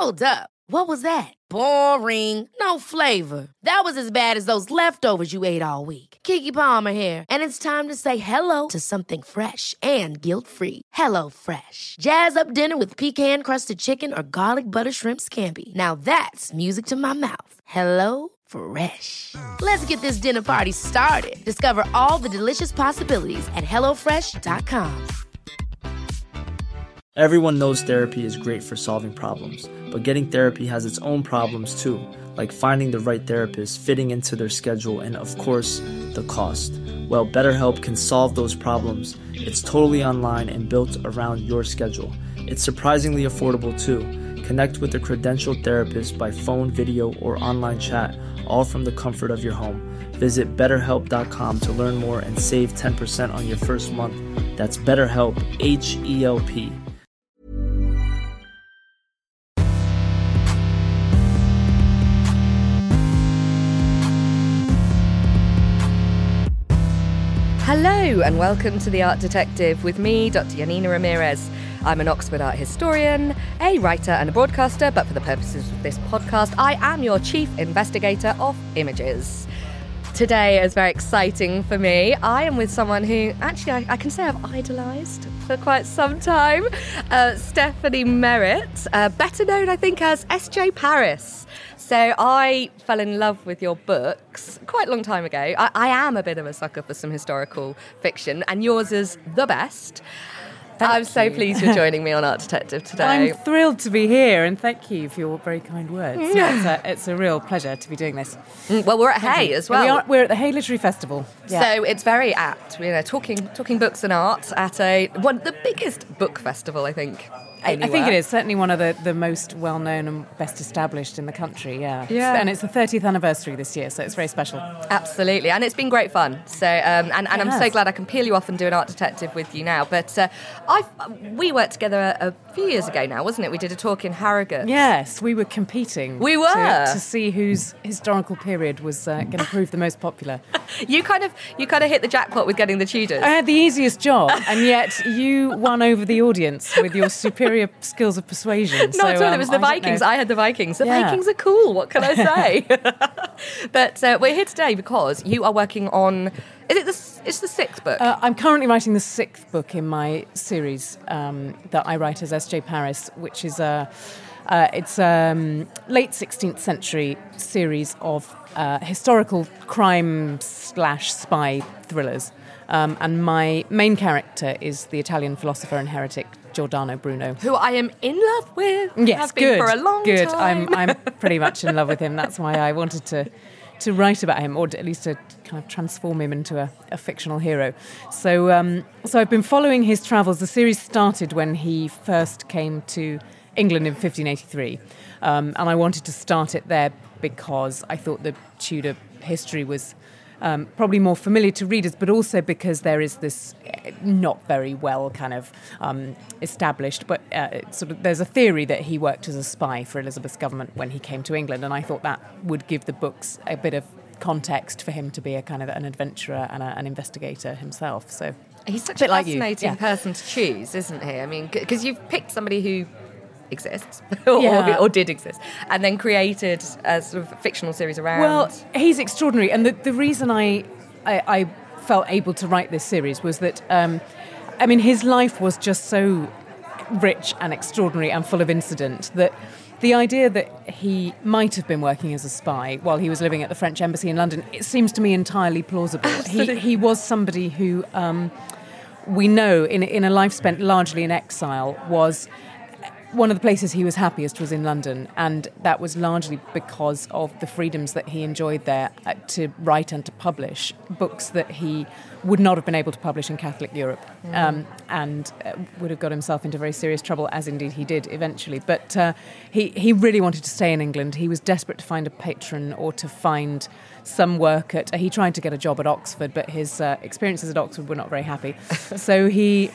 Hold up. What was that? Boring. No flavor. That was as bad as those leftovers you ate all week. Keke Palmer here, and it's time to say hello to something fresh and guilt-free. Hello Fresh. Jazz up dinner with pecan-crusted chicken or garlic butter shrimp scampi. Now that's music to my mouth. Hello Fresh. Let's get this dinner party started. Discover all the delicious possibilities at hellofresh.com. Everyone knows therapy is great for solving problems, but getting therapy has its own problems too, like finding the right therapist, fitting into their schedule, and of course, the cost. Well, BetterHelp can solve those problems. It's totally online and built around your schedule. It's surprisingly affordable too. Connect with a credentialed therapist by phone, video, or online chat, all from the comfort of your home. Visit BetterHelp.com to learn more and save 10% on your first month. That's BetterHelp, H-E-L-P. Hello and welcome to The Art Detective with me, Dr. Janina Ramirez. I'm an Oxford art historian, a writer and a broadcaster, but for the purposes of this podcast, I am your chief investigator of images. Today is very exciting for me. I am with someone who actually I can say I've idolised for quite some time, Stephanie Merritt, better known I think as S.J. Paris. So I fell in love with your books quite a long time ago. I am a bit of a sucker for some historical fiction, and yours is the best. I'm so pleased you're joining me on Art Detective today. I'm thrilled to be here, and thank you for your very kind words. Yeah, it's a real pleasure to be doing this. Well, we're at Hay as well. We're at the Hay Literary Festival. Yeah. So it's very apt, talking books and art at the biggest book festival, I think. Anywhere. I think it is certainly one of the most well-known and best established in the country, yeah. And it's the 30th anniversary this year, so it's very special. Absolutely, and it's been great fun. So, and I'm so glad I can peel you off and do an Art Detective with you now. But we worked together a few years ago now, wasn't it? We did a talk in Harrogate. Yes, we were competing. We were to see whose historical period was going to prove the most popular. You kind of hit the jackpot with getting the Tudors. I had the easiest job, and yet you won over the audience with your superior skills of persuasion. Not at all. It was the Vikings. I had the Vikings. The Vikings are cool. What can I say? But we're here today because you are working on. It's the sixth book. I'm currently writing the sixth book in my series that I write as S.J. Paris, which is it's late 16th century series of historical crime/spy thrillers. And my main character is the Italian philosopher and heretic Giordano Bruno, who I am in love with. Yes, have been for a long good. time. I'm pretty much in love with him. That's why I wanted to write about him, or at least to kind of transform him into a fictional hero. So I've been following his travels. The series started when he first came to England in 1583, and I wanted to start it there because I thought the Tudor history was probably more familiar to readers, but also because there is this not very well kind of established, but there's a theory that he worked as a spy for Elizabeth's government when he came to England, and I thought that would give the books a bit of context for him to be a kind of an adventurer and an investigator himself. So he's such a fascinating person to choose, isn't he? I mean, because you've picked somebody who exists or did exist, and then created a sort of fictional series around. Well, he's extraordinary, and the reason I felt able to write this series was that his life was just so rich and extraordinary and full of incident that the idea that he might have been working as a spy while he was living at the French embassy in London, it seems to me entirely plausible. He was somebody who we know in a life spent largely in exile was. One of the places he was happiest was in London, and that was largely because of the freedoms that he enjoyed there to write and to publish books that he would not have been able to publish in Catholic Europe, and would have got himself into very serious trouble, as indeed he did eventually. But he really wanted to stay in England. He was desperate to find a patron or to find some work he tried to get a job at Oxford, but his experiences at Oxford were not very happy. So he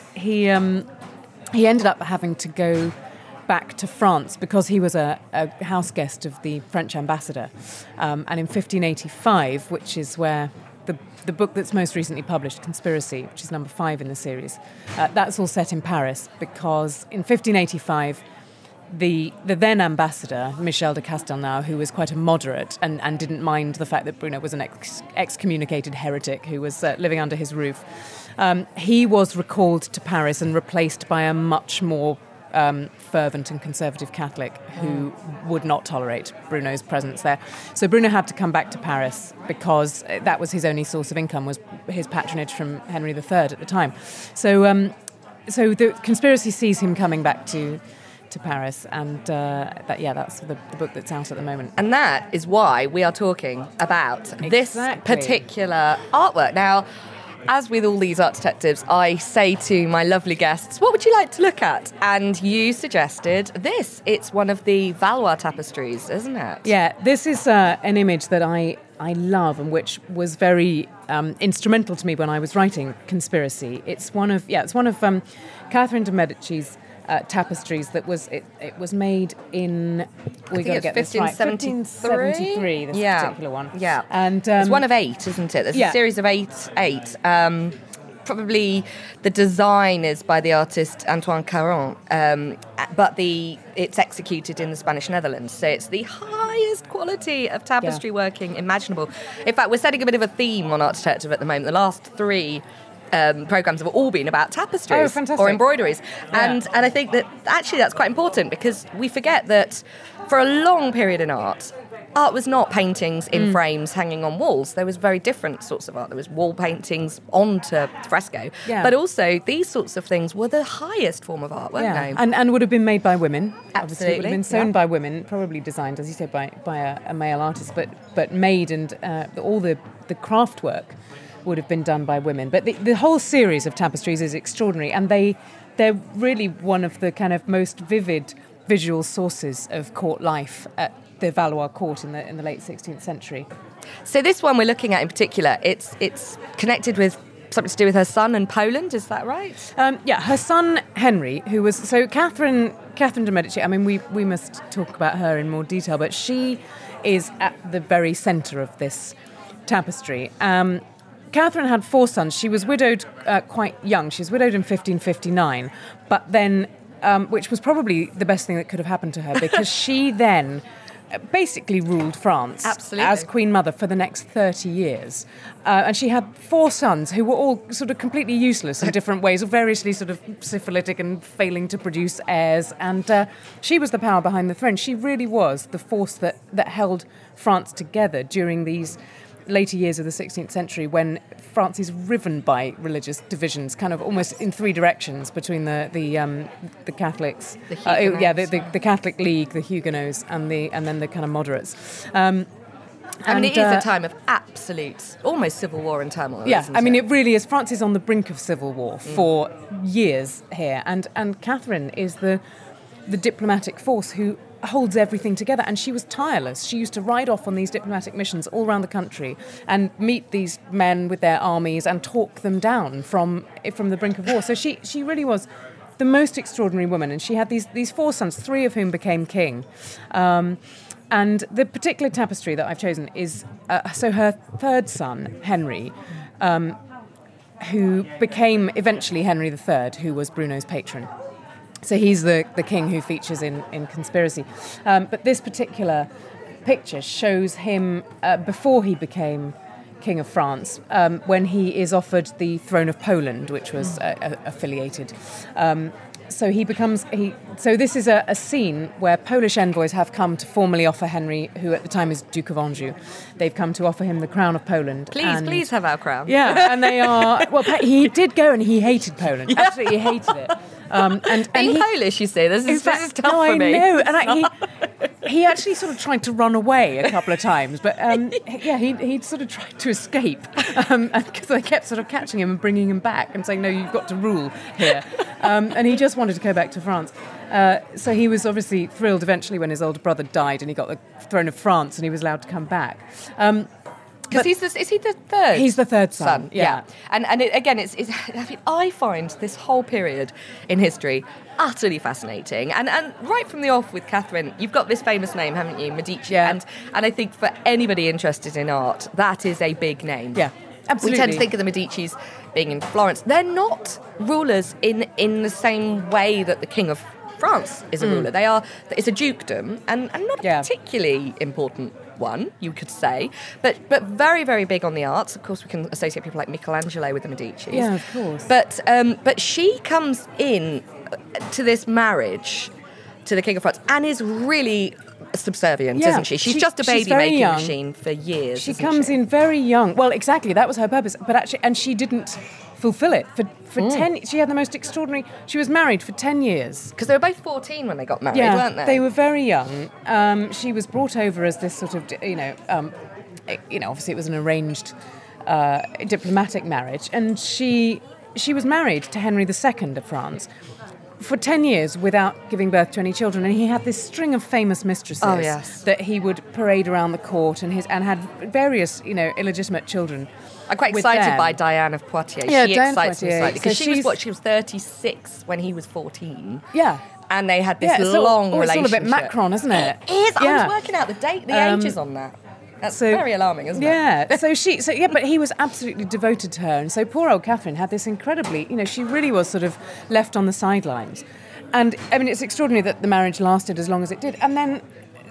ended up having to go back to France because he was a house guest of the French ambassador. And in 1585, which is where the book that's most recently published, Conspiracy, which is number 5 in the series, that's all set in Paris because in 1585, the then ambassador, Michel de Castelnau, who was quite a moderate and didn't mind the fact that Bruno was an excommunicated heretic who was living under his roof, he was recalled to Paris and replaced by a much more fervent and conservative Catholic who would not tolerate Bruno's presence there. So Bruno had to come back to Paris because that was his only source of income, was his patronage from Henry III at the time. So the conspiracy sees him coming back to Paris, and that's the book that's out at the moment. And that is why we are talking about this particular artwork. Now, as with all these art detectives, I say to my lovely guests, what would you like to look at? And you suggested this. It's one of the Valois tapestries, isn't it? Yeah, this is an image that I love and which was very instrumental to me when I was writing Conspiracy. It's one of Catherine de Medici's tapestries that was made in, we got to get this right, 1573, this particular one. Yeah. And it's one of 8, isn't it? There's a series of eight. Probably the design is by the artist Antoine Caron, but it's executed in the Spanish Netherlands, so it's the highest quality of tapestry working imaginable. In fact, we're setting a bit of a theme on Art Detective at the moment. The last 3 programmes have all been about tapestries or embroideries. And I think that actually that's quite important, because we forget that for a long period in art was not paintings in frames hanging on walls. There was very different sorts of art. There was wall paintings onto fresco. Yeah. But also these sorts of things were the highest form of art, weren't they? And would have been made by women. Absolutely. Obviously, it would have been sewn by women, probably designed, as you said, by a male artist, but made, and all the craft work would have been done by women. But the whole series of tapestries is extraordinary, and they're really one of the kind of most vivid visual sources of court life at the Valois court in the late 16th century. So this one we're looking at in particular, it's connected with something to do with her son and Poland, is that right? Her son Henry, who was... So Catherine de Medici, I mean, we must talk about her in more detail, but she is at the very centre of this tapestry. Catherine had 4 sons. She was widowed quite young. She was widowed in 1559, but then, which was probably the best thing that could have happened to her, because she then basically ruled France as Queen Mother for the next 30 years. And she had 4 sons who were all sort of completely useless in different ways, variously sort of syphilitic and failing to produce heirs. And she was the power behind the throne. She really was the force that held France together during these later years of the 16th century, when France is riven by religious divisions, kind of almost in 3 directions, between the Catholics, the Catholic League, the Huguenots, and then the kind of moderates. I mean, it is a time of absolute, almost civil war and turmoil. Yeah, isn't I mean, it really is. France is on the brink of civil war for years here, and Catherine is the diplomatic force who holds everything together, and she was tireless. She used to ride off on these diplomatic missions all around the country and meet these men with their armies and talk them down from the brink of war. So she really was the most extraordinary woman, and she had these 4 sons, 3 of whom became king. And the particular tapestry that I've chosen is so her 3rd son, Henry, who became eventually Henry III, who was Bruno's patron. So he's the king who features in Conspiracy. But this particular picture shows him before he became King of France, when he is offered the throne of Poland, which was affiliated. So he becomes... So this is a scene where Polish envoys have come to formally offer Henry, who at the time is Duke of Anjou, they've come to offer him the crown of Poland. Please have our crown. Yeah, and they are... Well, he did go and he hated Poland. Yeah. Absolutely hated it. Being Polish, you say, this is tough for me. I know, and he actually sort of tried to run away a couple of times, but he sort of tried to escape, because they kept sort of catching him and bringing him back and saying, no, you've got to rule here, and he just wanted to go back to France. So he was obviously thrilled eventually when his older brother died and he got the throne of France and he was allowed to come back. Because is he the 3rd? He's the 3rd son. Yeah. And I find this whole period in history utterly fascinating. And right from the off with Catherine, you've got this famous name, haven't you, Medici? Yeah. And I think for anybody interested in art, that is a big name. Yeah. Absolutely. We tend to think of the Medicis being in Florence. They're not rulers in the same way that the King of France is a ruler. It's a dukedom, and not a particularly important one, you could say, but very, very big on the arts. Of course, we can associate people like Michelangelo with the Medicis. Yeah, of course. But she comes in to this marriage to the King of France and is really subservient, isn't she? She's just a baby-making machine for years. She comes in very young. Well, exactly, that was her purpose. But actually, and she didn't fulfill it for 10. She had the most extraordinary. She was married for 10 years because they were both 14 when they got married, weren't they? They were very young. She was brought over as this sort of, obviously it was an arranged diplomatic marriage, and she was married to Henry II of France for 10 years without giving birth to any children, and he had this string of famous mistresses that he would parade around the court, and had various, illegitimate children. I'm quite excited by Diane of Poitiers. Yeah, she Diane excites me slightly because so she was 36 when he was 14. Yeah. And they had this long relationship. It's all a bit Macron, isn't it? It is. Yeah. I was working out the ages on that. That's very alarming, isn't it? Yeah. But he was absolutely devoted to her. And so poor old Catherine had this incredibly, she really was sort of left on the sidelines. And, I mean, it's extraordinary that the marriage lasted as long as it did. And then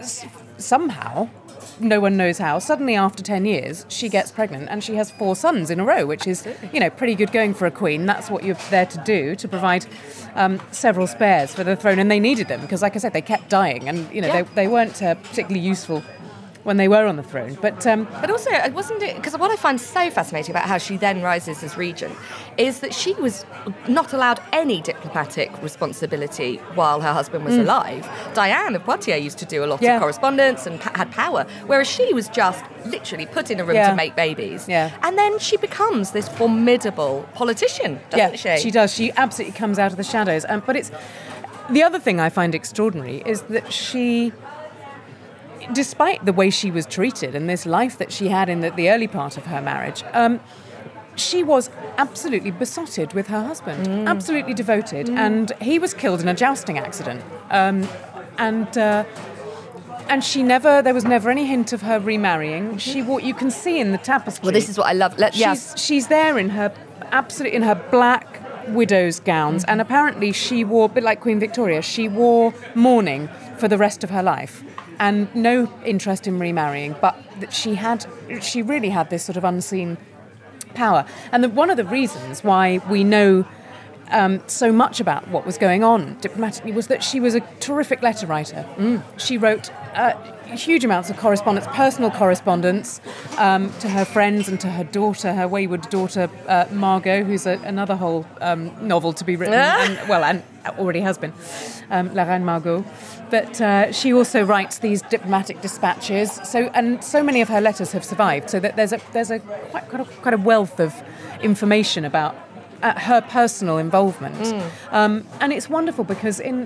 somehow, no one knows how, suddenly after 10 years, she gets pregnant and she has 4 sons in a row, which is, pretty good going for a queen. That's what you're there to do, to provide several spares for the throne. And they needed them because, like I said, they kept dying and, they weren't particularly useful when they were on the throne. But also, wasn't it... Because what I find so fascinating about how she then rises as regent is that she was not allowed any diplomatic responsibility while her husband was alive. Diane of Poitiers used to do a lot of correspondence and had power, whereas she was just literally put in a room to make babies. Yeah. And then she becomes this formidable politician, doesn't she? She does. She absolutely comes out of the shadows. But it's... The other thing I find extraordinary is that she... Despite the way she was treated and this life that she had in the early part of her marriage, she was absolutely besotted with her husband, absolutely devoted, and he was killed in a jousting accident. And she there was never any hint of her remarrying. You can see in the tapestry. Well, this is what I love. She's there in her black widow's gowns, and apparently she wore, a bit like Queen Victoria, she wore mourning for the rest of her life. And no interest in remarrying, but that she really had this sort of unseen power. And one of the reasons why we know so much about what was going on diplomatically was that she was a terrific letter writer. She wrote huge amounts of correspondence, personal correspondence, to her friends and to her daughter, her wayward daughter, Margot, who's another whole novel to be written, and already has been, La Reine Margot. But she also writes these diplomatic dispatches. So many of her letters have survived. So that there's quite a wealth of information about her personal involvement. And it's wonderful because in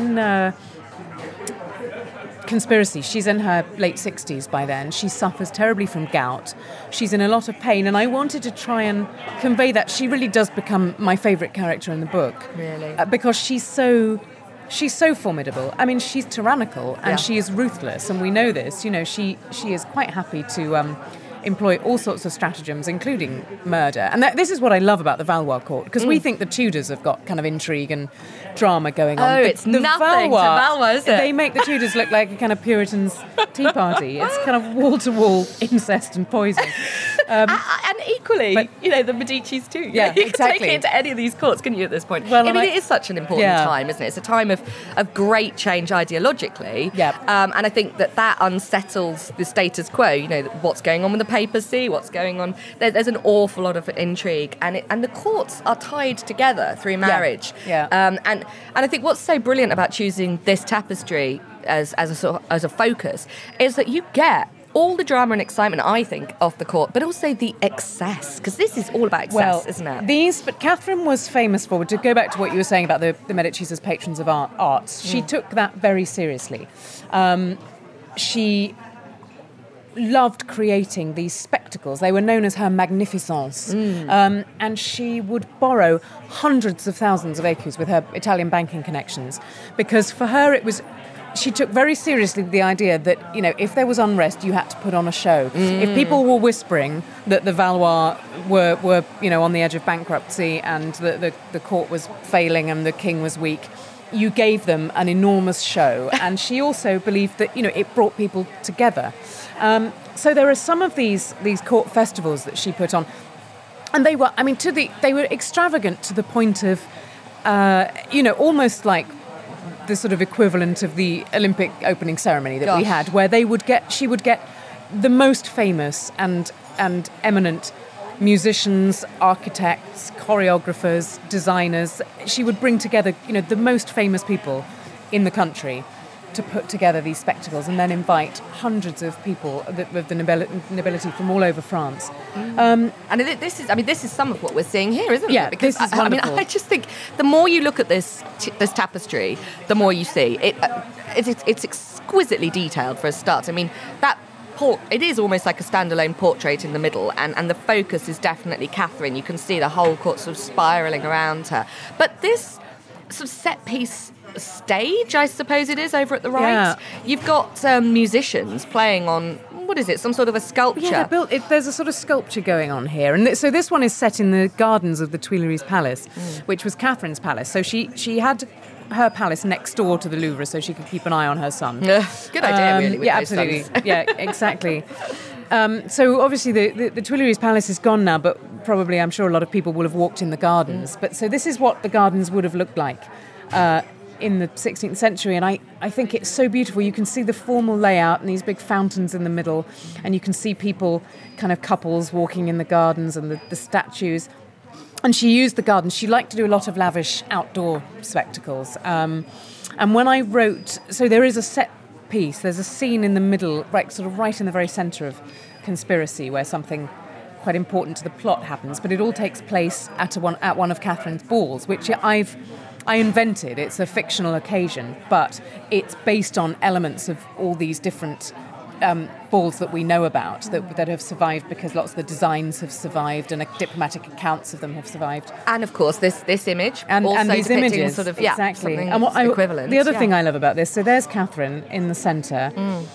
Conspiracy, she's in her late 60s by then. She suffers terribly from gout. She's in a lot of pain, and I wanted to try and convey that. She really does become my favourite character in the book. Really? Because she's so formidable. I mean, she's tyrannical and she is ruthless, and we know this. She is quite happy to employ all sorts of stratagems, including murder. And this is what I love about the Valois court, because we think the Tudors have got kind of intrigue and drama going on. It's nothing to Valois, is it? They make the Tudors look like a kind of Puritans' tea party. It's kind of wall-to-wall incest and poison. And equally, the Medicis too. Yeah, you exactly. can take it into any of these courts, can you, at this point? Well, it is such an important time, isn't it? It's a time of great change ideologically. Yeah. And I think that unsettles the status quo, what's going on with the papacy, what's going on. There's an awful lot of intrigue, and the courts are tied together through marriage. Yeah. And I think what's so brilliant about choosing this tapestry as a focus is that you get all the drama and excitement, I think, of the court, but also the excess, because this is all about excess, isn't it? But Catherine was famous for, to go back to what you were saying about the Medicis as patrons of arts, she took that very seriously. She loved creating these spectacles. They were known as her magnificence. And she would borrow hundreds of thousands of acres with her Italian banking connections, because for her she took very seriously the idea that, if there was unrest, you had to put on a show. If people were whispering that the Valois were on the edge of bankruptcy and the court was failing and the king was weak, you gave them an enormous show. And she also believed that, it brought people together. So there are some of these court festivals that she put on. And they were, they were extravagant to the point of, almost like the sort of equivalent of the Olympic opening ceremony that we had, where she would get the most famous and eminent musicians, architects, choreographers, designers. She would bring together, the most famous people in the country to put together these spectacles and then invite hundreds of people with the nobility from all over France. And this is some of what we're seeing here, isn't it? Yeah, because this is wonderful. I just think the more you look at this tapestry, the more you see it's exquisitely detailed for a start. It is almost like a standalone portrait in the middle, and the focus is definitely Catherine. You can see the whole court sort of spiralling around her. But this sort of set piece stage, I suppose it is, over at the right. Yeah. You've got musicians playing on, what is it, some sort of a sculpture? Yeah, there's a sort of sculpture going on here. And so this one is set in the gardens of the Tuileries Palace, which was Catherine's palace. So she had her palace next door to the Louvre so she could keep an eye on her son. Good idea, really. With yeah, those absolutely. sons. Yeah, exactly. So obviously the Tuileries Palace is gone now, but probably I'm sure a lot of people will have walked in the gardens. But so this is what the gardens would have looked like in the 16th century, and I think it's so beautiful. You can see the formal layout and these big fountains in the middle, and you can see people, kind of couples, walking in the gardens and the statues. And she used the gardens. She liked to do a lot of lavish outdoor spectacles. And when I wrote... So there is a set piece. There's a scene in the middle, right in the very centre of Conspiracy, where something quite important to the plot happens. But it all takes place at one of Catherine's balls, which I invented. It's a fictional occasion, but it's based on elements of all these different balls that we know about that have survived because lots of the designs have survived and diplomatic accounts of them have survived. And of course, this image and also these depicting images, sort of exactly. something And equivalent. The other thing I love about this, so there's Catherine in the centre.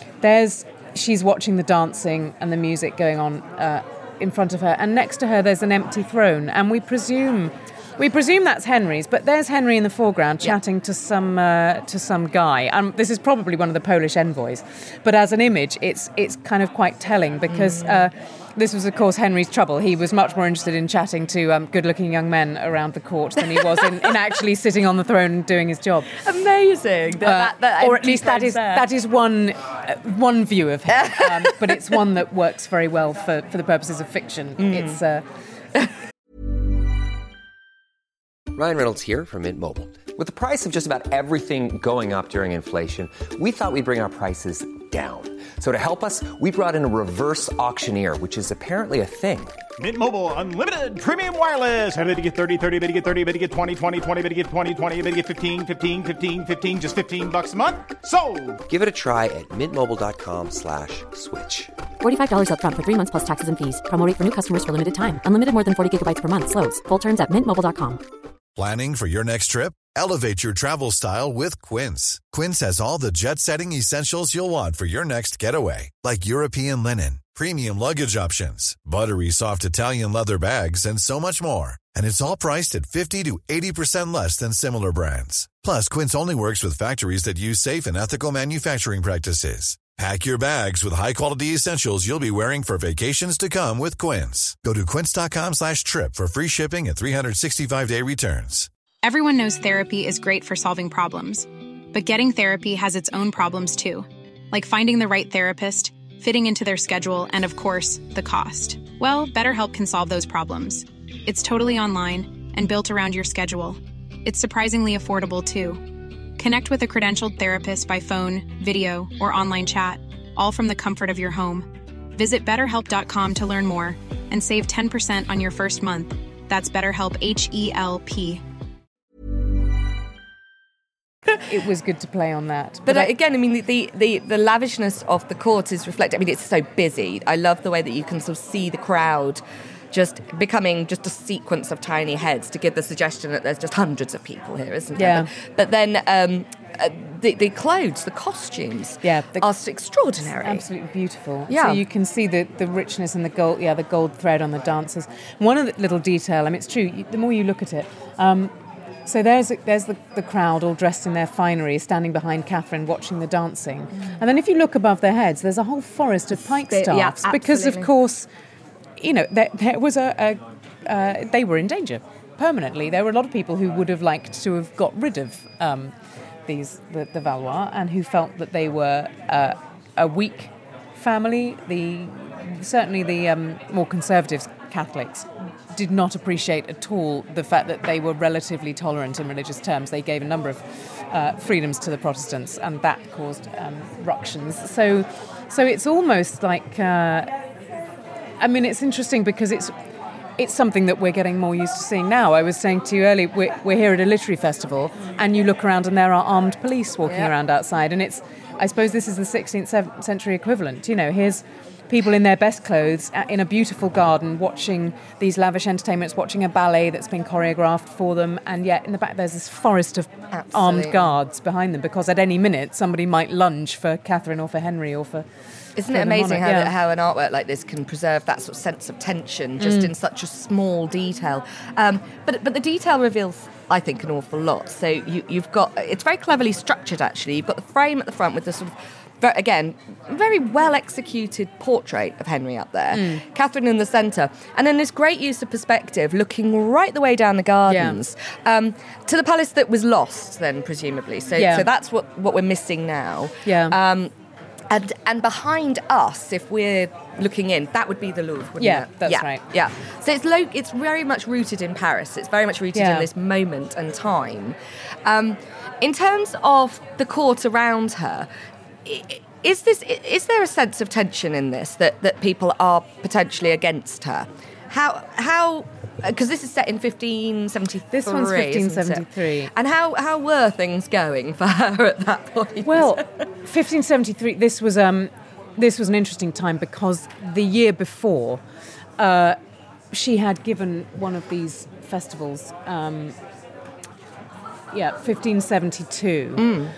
She's watching the dancing and the music going on in front of her, and next to her there's an empty throne, and we presume that's Henry's, but there's Henry in the foreground chatting to some guy. This is probably one of the Polish envoys, but as an image, it's kind of quite telling because this was, of course, Henry's trouble. He was much more interested in chatting to good-looking young men around the court than he was in actually sitting on the throne and doing his job. Amazing, or at least that is one view of him, but it's one that works very well for the purposes of fiction. It's. Ryan Reynolds here from Mint Mobile. With the price of just about everything going up during inflation, we thought we'd bring our prices down. So to help us, we brought in a reverse auctioneer, which is apparently a thing. Mint Mobile Unlimited Premium Wireless. How to get 30, 30, bit to get 30, bit to get 20, 20, 20, bit to get 20, 20, bit to get 15, 15, 15, 15, just $15 a month? Sold! Give it a try at mintmobile.com/switch. $45 up front for 3 months plus taxes and fees. Promo rate for new customers for limited time. Unlimited more than 40 gigabytes per month. Slows full terms at mintmobile.com. Planning for your next trip? Elevate your travel style with Quince. Quince has all the jet-setting essentials you'll want for your next getaway, like European linen, premium luggage options, buttery soft Italian leather bags, and so much more. And it's all priced at 50 to 80% less than similar brands. Plus, Quince only works with factories that use safe and ethical manufacturing practices. Pack your bags with high-quality essentials you'll be wearing for vacations to come with Quince. Go to quince.com/trip for free shipping and 365-day returns. Everyone knows therapy is great for solving problems, but getting therapy has its own problems too, like finding the right therapist, fitting into their schedule, and of course, the cost. Well, BetterHelp can solve those problems. It's totally online and built around your schedule. It's surprisingly affordable too. Connect with a credentialed therapist by phone, video, or online chat, all from the comfort of your home. Visit BetterHelp.com to learn more and save 10% on your first month. That's BetterHelp, H-E-L-P. It was good to play on that. But again, I mean, the lavishness of the court is reflected. I mean, it's so busy. I love the way that you can sort of see the crowd just becoming just a sequence of tiny heads to give the suggestion that there's just hundreds of people here, isn't there? Yeah. But then the clothes, the costumes are extraordinary. Absolutely beautiful. Yeah. So you can see the richness and the gold thread on the dancers. One of the little detail, I mean, it's true, the more you look at it, So there's the crowd all dressed in their finery, standing behind Catherine, watching the dancing. And then if you look above their heads, there's a whole forest of pike staffs, because of course, there was they were in danger permanently. There were a lot of people who would have liked to have got rid of the Valois, and who felt that they were a weak family. Certainly the more conservative Catholics did not appreciate at all the fact that they were relatively tolerant in religious terms. They gave a number of freedoms to the Protestants, and that caused ructions. So it's almost like, it's interesting because it's something that we're getting more used to seeing now. I was saying to you earlier, we're here at a literary festival, and you look around and there are armed police walking around outside, and I suppose this is the 16th century equivalent. Here's people in their best clothes in a beautiful garden watching these lavish entertainments, watching a ballet that's been choreographed for them, and yet in the back there's this forest of armed guards behind them, because at any minute somebody might lunge for Catherine or for Henry or for... Isn't it amazing how an artwork like this can preserve that sort of sense of tension just in such a small detail? But the detail reveals, I think, an awful lot. So you've got... It's very cleverly structured, actually. You've got the frame at the front with the sort of... Again, very well-executed portrait of Henry up there, Catherine in the centre, and then this great use of perspective looking right the way down the gardens to the palace that was lost then, presumably. So that's what we're missing now. Yeah. And behind us, if we're looking in, that would be the Louvre, wouldn't it? That's right. Yeah. So it's very much rooted in Paris. It's very much rooted in this moment and time. In terms of the court around her, is there a sense of tension in this that people are potentially against her? How because this is set in 1573. This one's 1573. And how were things going for her at that point? Well, 1573. This was an interesting time, because the year before, she had given one of these festivals. 1572.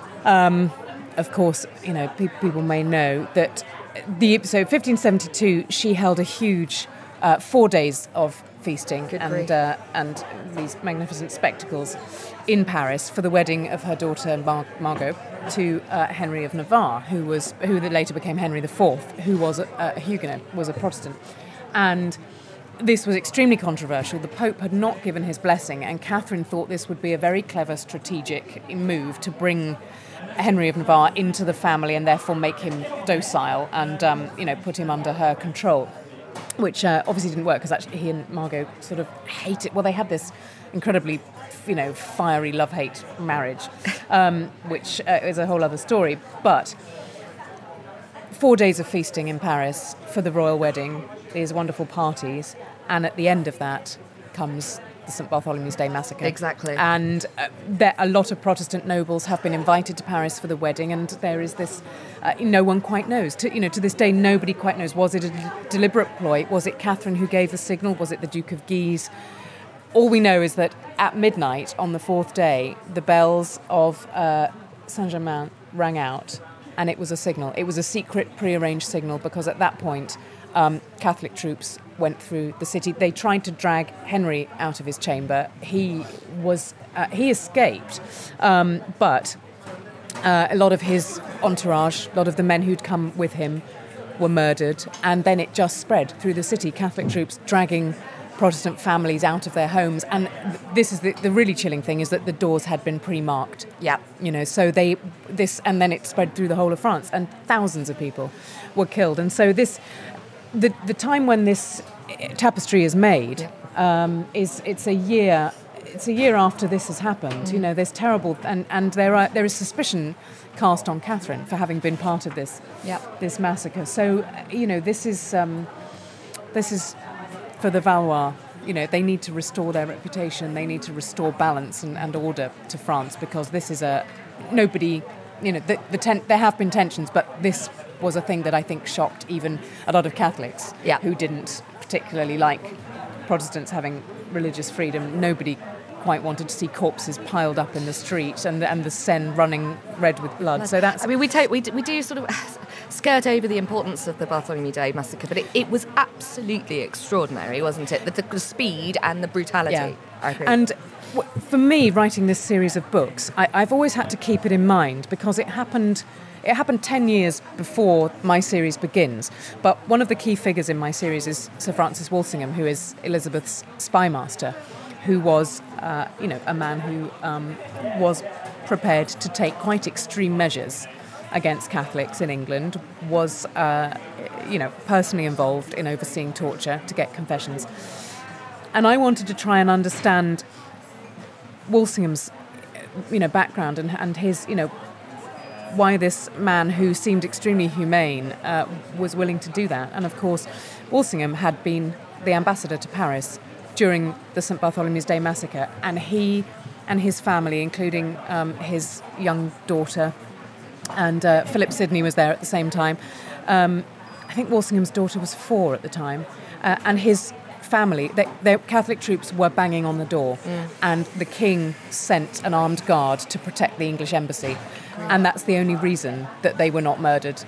Of course, people may know that so 1572 she held a huge 4 days of feasting and these magnificent spectacles in Paris for the wedding of her daughter Margot to Henry of Navarre, who later became Henry IV, who was a Huguenot, was a Protestant, and this was extremely controversial. The Pope had not given his blessing, and Catherine thought this would be a very clever strategic move to bring Henry of Navarre into the family and therefore make him docile and put him under her control, which obviously didn't work, because actually he and Margot sort of hated. Well, they had this incredibly fiery love-hate marriage, which is a whole other story. But 4 days of feasting in Paris for the royal wedding, these wonderful parties, and at the end of that comes the St. Bartholomew's Day massacre. Exactly. And a lot of Protestant nobles have been invited to Paris for the wedding, and there is this, no one quite knows. To this day, nobody quite knows. Was it a deliberate ploy? Was it Catherine who gave the signal? Was it the Duke of Guise? All we know is that at midnight on the fourth day, the bells of Saint-Germain rang out, and it was a signal. It was a secret, prearranged signal, because at that point, Catholic troops went through the city. They tried to drag Henry out of his chamber. He escaped, but a lot of his entourage, a lot of the men who'd come with him, were murdered, and then it just spread through the city. Catholic troops dragging Protestant families out of their homes, and this is the really chilling thing, is that the doors had been pre-marked. Yeah, so and then it spread through the whole of France, and thousands of people were killed. And so the time when this tapestry is made, it's a year after this has happened. There's terrible, and there is suspicion cast on Catherine for having been part of this massacre. So this is for the Valois. They need to restore their reputation. They need to restore balance and order to France, because this is nobody. There have been tensions, but this was a thing that I think shocked even a lot of Catholics who didn't particularly like Protestants having religious freedom. Nobody quite wanted to see corpses piled up in the street and the Seine running red with blood. So that's... we do sort of skirt over the importance of the Bartholomew Day massacre, but it was absolutely extraordinary, wasn't it? The speed and the brutality. Yeah. I agree. And for me, writing this series of books, I've always had to keep it in mind because it happened 10 years before my series begins. But one of the key figures in my series is Sir Francis Walsingham, who is Elizabeth's spymaster, who was, a man who was prepared to take quite extreme measures against Catholics in England, was, personally involved in overseeing torture to get confessions. And I wanted to try and understand Walsingham's, background and his, why this man who seemed extremely humane was willing to do that. And of course, Walsingham had been the ambassador to Paris during the St. Bartholomew's Day massacre, and he and his family, including his young daughter, and Philip Sidney was there at the same time. I think Walsingham's daughter was 4 at the time, and his family, their Catholic troops were banging on the door, and the king sent an armed guard to protect the English embassy, and that's the only reason that they were not murdered.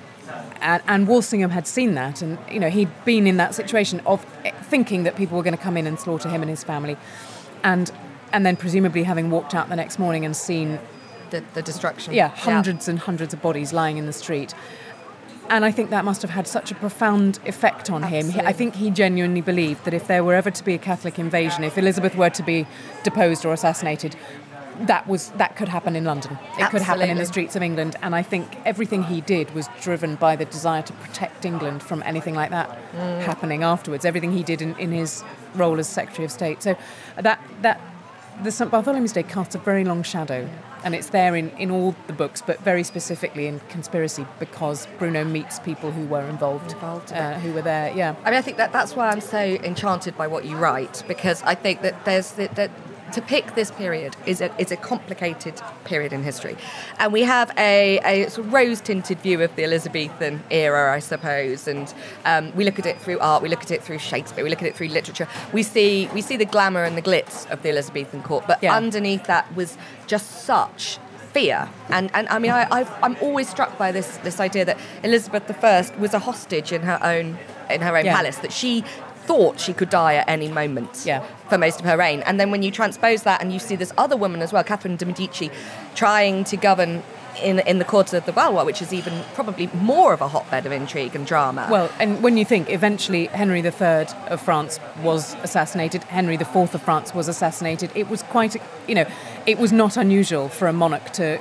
And Walsingham had seen that, and he'd been in that situation of thinking that people were going to come in and slaughter him and his family, and then presumably having walked out the next morning and seen the destruction. Yeah, hundreds and hundreds of bodies lying in the street. And I think that must have had such a profound effect on him. I think he genuinely believed that if there were ever to be a Catholic invasion, if Elizabeth were to be deposed or assassinated, that could happen in London. It could happen in the streets of England. And I think everything he did was driven by the desire to protect England from anything like that happening afterwards. Everything he did in his role as Secretary of State. So that the St. Bartholomew's Day casts a very long shadow, and it's there in all the books, but very specifically in Conspiracy, because Bruno meets people who were involved who were there. Yeah, I mean, I think that's why I'm so enchanted by what you write, because I think that there's that to pick this period is a complicated period in history, and we have a sort of rose-tinted view of the Elizabethan era, I suppose, and we look at it through art, we look at it through Shakespeare, we look at it through literature. We see the glamour and the glitz of the Elizabethan court, but underneath that was just such fear, and I mean, I'm always struck by this idea that Elizabeth I was a hostage in her own palace, that she thought she could die at any moment for most of her reign. And then when you transpose that and you see this other woman as well, Catherine de Medici, trying to govern in the court of the Valois, which is even probably more of a hotbed of intrigue and drama. Well, and when you think eventually Henry III of France was assassinated, Henry IV of France was assassinated, it was quite, it was not unusual for a monarch to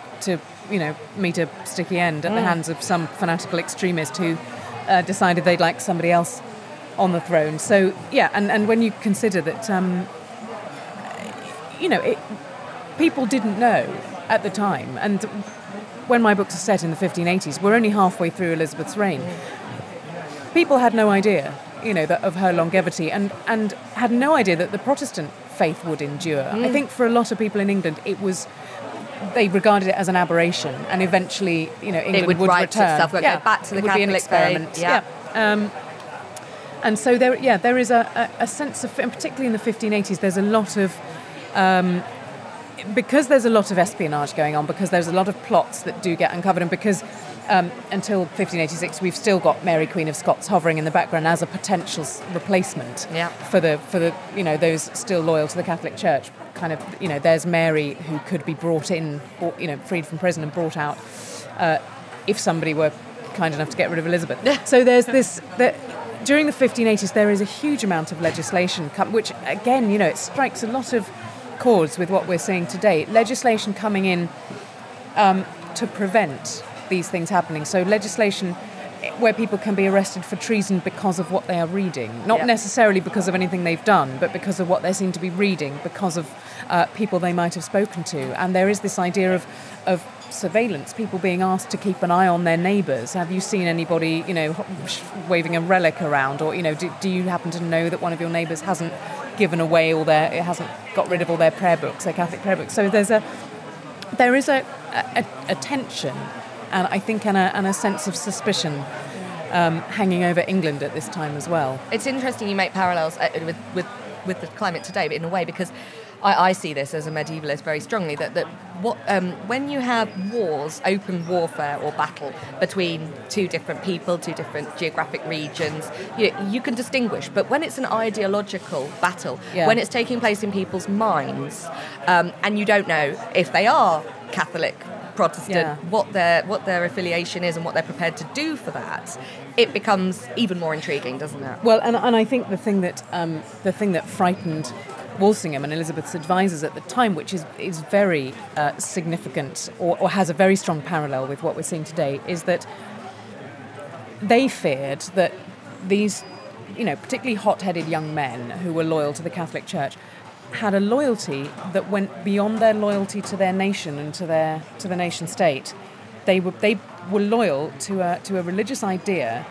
meet a sticky end at the hands of some fanatical extremist who decided they'd like somebody else on the throne. So, and when you consider that, people didn't know at the time, and when my books are set in the 1580s, we're only halfway through Elizabeth's reign. People had no idea, of her longevity, and had no idea that the Protestant faith would endure. I think for a lot of people in England, they regarded it as an aberration, and eventually, England it would return. Itself, go back to the Catholic experiment. faith. And so there is a sense of, and particularly in the 1580s, there's a lot of, because there's a lot of espionage going on, because there's a lot of plots that do get uncovered, and because until 1586 we've still got Mary Queen of Scots hovering in the background as a potential replacement for the those still loyal to the Catholic Church. Kind of, there's Mary who could be brought in, or, freed from prison and brought out if somebody were kind enough to get rid of Elizabeth. So there's this. During the 1580s, there is a huge amount of legislation, which, again, it strikes a lot of chords with what we're seeing today. Legislation coming in to prevent these things happening. So legislation where people can be arrested for treason because of what they are reading. Not necessarily because of anything they've done, but because of what they seem to be reading, because of people they might have spoken to. And there is this idea of surveillance, people being asked to keep an eye on their neighbours. Have you seen anybody, waving a relic around? Or, do you happen to know that one of your neighbours hasn't given away hasn't got rid of all their prayer books, their Catholic prayer books? So there is a tension, and I think and a sense of suspicion hanging over England at this time as well. It's interesting you make parallels with the climate today, but in a way, because I see this as a medievalist very strongly, that when you have wars, open warfare or battle between two different people, two different geographic regions, you can distinguish. But when it's an ideological battle, when it's taking place in people's minds, and you don't know if they are Catholic, Protestant, what their affiliation is and what they're prepared to do for that, it becomes even more intriguing, doesn't it? Well, and I think the thing that frightened Walsingham and Elizabeth's advisors at the time, which is very significant or has a very strong parallel with what we're seeing today, is that they feared that these, particularly hot-headed young men who were loyal to the Catholic Church had a loyalty that went beyond their loyalty to their nation and to the nation state. They were loyal to a religious idea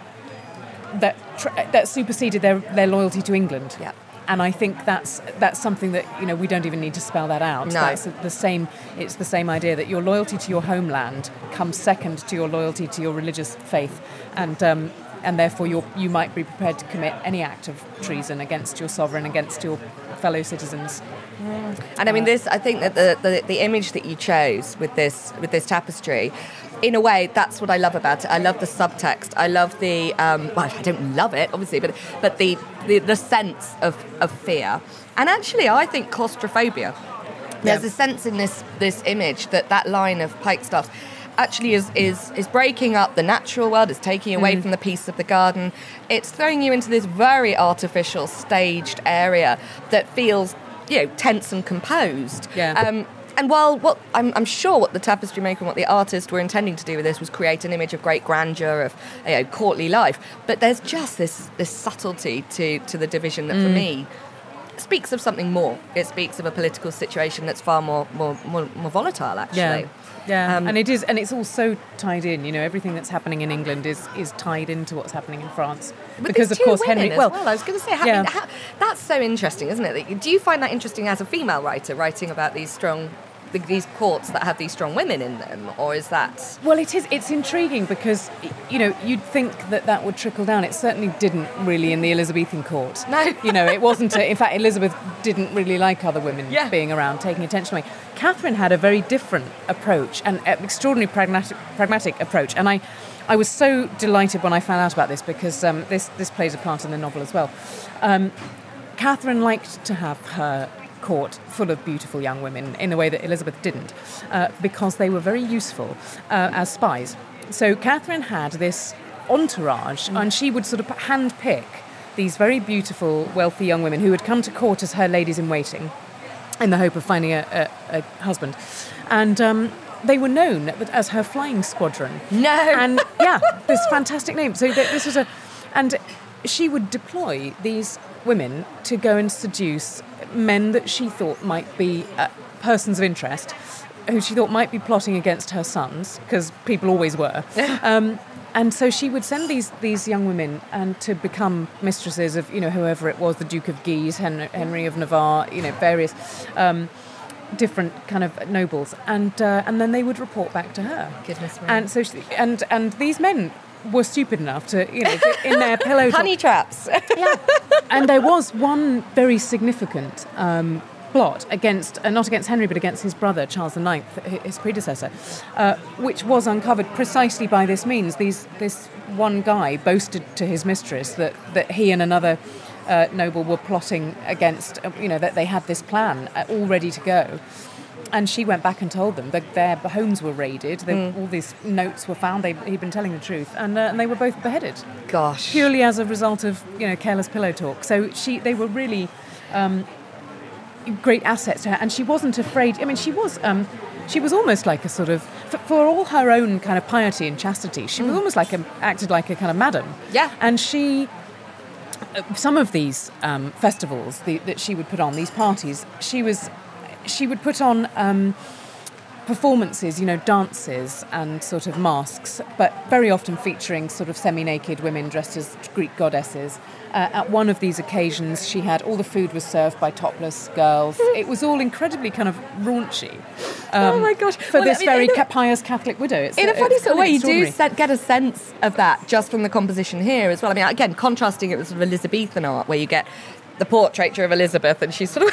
that superseded their loyalty to England. Yeah. And I think that's something that we don't even need to spell that out. No. That's it's the same idea that your loyalty to your homeland comes second to your loyalty to your religious faith, and therefore you might be prepared to commit any act of treason against your sovereign, against your fellow citizens. And I mean, I think that the image that you chose with this tapestry, in a way, that's what I love about it. I love the subtext. I love the I don't love it, obviously, but the sense of fear, and actually, I think claustrophobia. There's a sense in this image that line of pike staffs actually is breaking up the natural world. It's taking away from the peace of the garden. It's throwing you into this very artificial, staged area that feels, tense and composed. Yeah. And while I'm sure what the tapestry maker and what the artist were intending to do with this was create an image of great grandeur, of courtly life, but there's just this subtlety to the division that, for me, speaks of something more. It speaks of a political situation that's far more volatile, actually. Yeah, and it is, and it's all so tied in. Everything that's happening in England is tied into what's happening in France. Because of course Henry. Well, I was going to say, that's so interesting, isn't it? Do you find that interesting as a female writer, writing about these courts that have these strong women in them, or is that? Well, it is. It's intriguing because you'd think that would trickle down. It certainly didn't really in the Elizabethan court. No, it wasn't. In fact, Elizabeth didn't really like other women being around, taking attention away. Catherine had a very different approach, and an extraordinarily pragmatic approach. And I was so delighted when I found out about this because this plays a part in the novel as well. Catherine liked to have her court full of beautiful young women in a way that Elizabeth didn't, because they were very useful as spies. So Catherine had this entourage, and she would sort of hand-pick these very beautiful, wealthy young women who had come to court as her ladies-in-waiting in the hope of finding a husband. And they were known as her flying squadron. No! And, this fantastic name. So this was and she would deploy these women to go and seduce men that she thought might be persons of interest, who she thought might be plotting against her sons, because people always were. And so she would send these young women and to become mistresses of whoever it was, the Duke of Guise, Henry of Navarre, various different kind of nobles, and then they would report back to her. Goodness me. And so and these men were stupid enough to, get in their pillow honey traps. Yeah. And there was one very significant plot not against Henry, but against his brother, Charles IX, his predecessor, which was uncovered precisely by this means. This one guy boasted to his mistress that he and another noble were plotting against, that they had this plan all ready to go. And she went back and told them that their homes were raided. All these notes were found. He'd been telling the truth, and they were both beheaded. Gosh! Purely as a result of careless pillow talk. So they were really great assets to her, and she wasn't afraid. I mean, she was almost like a sort of, for all her own kind of piety and chastity, she was almost acted like a kind of madam. Yeah. And some of these festivals that she would put on, these parties, she would put on performances, dances and sort of masks, but very often featuring sort of semi-naked women dressed as Greek goddesses. At one of these occasions, she had all the food was served by topless girls. It was all incredibly kind of raunchy. Oh my gosh! For this very pious Catholic widow. In a funny sort of way, you do get a sense of that just from the composition here as well. I mean, again, contrasting it with sort of Elizabethan art, where you get the portraiture of Elizabeth, and she's sort of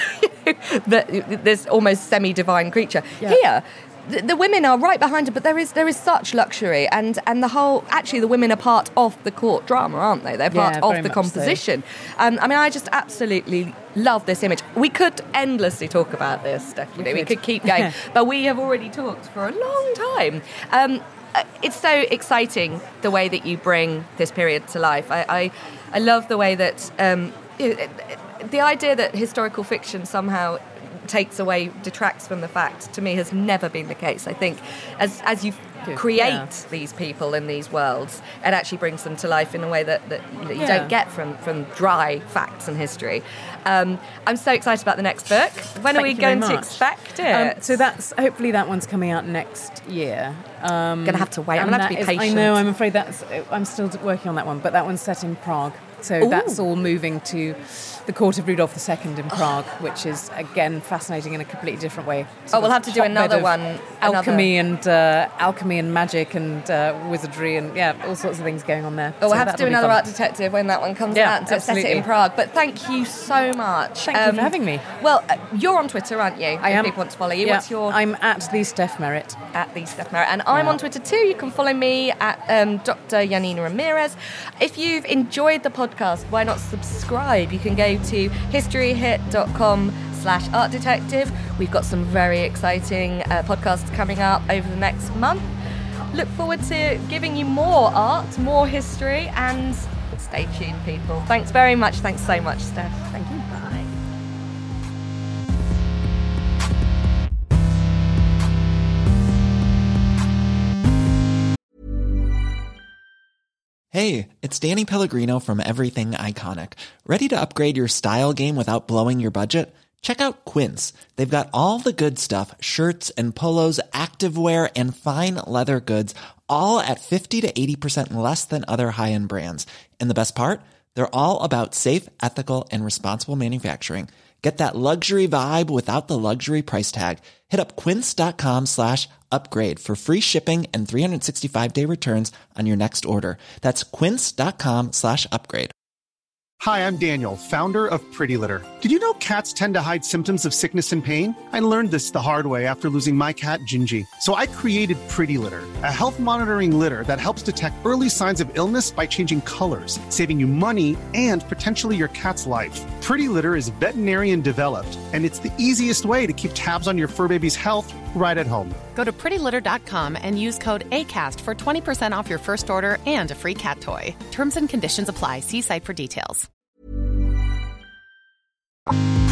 this almost semi-divine creature. Here, the women are right behind her, but there is such luxury, and the whole, actually the women are part of the court drama, aren't they? They're part of the composition. So. I mean, I just absolutely love this image. We could endlessly talk about this, Stephanie. We could keep going, but we have already talked for a long time. It's so exciting the way that you bring this period to life. I love the way that the idea that historical fiction somehow detracts from the fact, to me, has never been the case. I think as you create these people in these worlds, it actually brings them to life in a way that you don't get from dry facts and history. I'm so excited about the next book. When are we going to expect it? So hopefully that one's coming out next year. Going to have to wait. I'm going to have to be patient. I know, I'm afraid I'm still working on that one, but that one's set in Prague. So that's all moving to the court of Rudolf II in Prague, which is, again, fascinating in a completely different way. We'll have to do another one. Alchemy and magic and wizardry and, all sorts of things going on there. We'll have to do another Art Detective when that one comes out to set it in Prague. But thank you so much. Thank you for having me. Well, you're on Twitter, aren't you? I am. If people want to follow you. Yeah. What's your... I'm at the Steph Merritt. At the Steph Merritt. And I'm on Twitter too. You can follow me at Dr. Janina Ramirez. If you've enjoyed the podcast, why not subscribe? You can go to historyhit.com/Art Detective. We've got some very exciting podcasts coming up over the next month. Look forward to giving you more art, more history, and stay tuned, people. Thanks very much. Thanks so much, Steph. Thank you. Bye. Hey, it's Danny Pellegrino from Everything Iconic. Ready to upgrade your style game without blowing your budget? Check out Quince. They've got all the good stuff, shirts and polos, activewear, and fine leather goods, all at 50 to 80% less than other high-end brands. And the best part? They're all about safe, ethical, and responsible manufacturing. Get that luxury vibe without the luxury price tag. Hit up quince.com/upgrade for free shipping and 365-day returns on your next order. That's quince.com/upgrade. Hi, I'm Daniel, founder of Pretty Litter. Did you know cats tend to hide symptoms of sickness and pain? I learned this the hard way after losing my cat, Gingy. So I created Pretty Litter, a health monitoring litter that helps detect early signs of illness by changing colors, saving you money and potentially your cat's life. Pretty Litter is veterinarian developed, and it's the easiest way to keep tabs on your fur baby's health right at home. Go to prettylitter.com and use code ACAST for 20% off your first order and a free cat toy. Terms and conditions apply. See site for details.